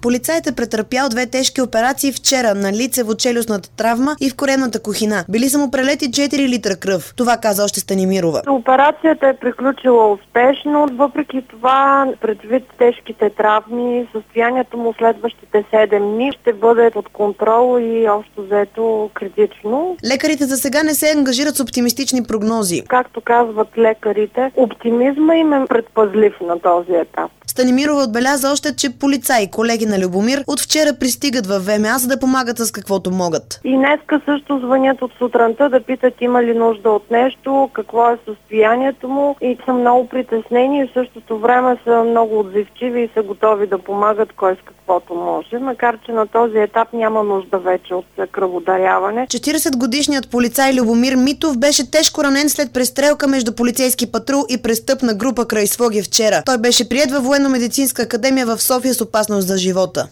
Полицаят е претърпял 2 тежки операции вчера на лицево-челюстната травма и в коремната кухина. Били са му прелети 4 литра кръв. Това каза още Станимирова. Операцията е приключила успешно, въпреки това, предвид тежките травми, състоянието му следващите 7 дни ще бъде под контрол и общо взето критично. Лекарите за сега не се ангажират с оптимистични прогнози. Както казват лекарите, оптимизма им е предпазлив на този етап. Станимирова отбеляза още, че полицаи, колеги на Любомир, от вчера пристигат във ВМА, за да помагат с каквото могат. И днеска също звънят от сутринта да питат има ли нужда от нещо, какво е състоянието му и са много притеснени и в същото време са много отзивчиви и са готови да помагат кой с каквото може, макар че на този етап няма нужда вече от кръводаряване. 40-годишният полицай Любомир Митов беше тежко ранен след престрелка между полицейски патрул и престъпна група край Своге вчера. Той беше приет във Военно-медицинска академия в София с опасност за живота.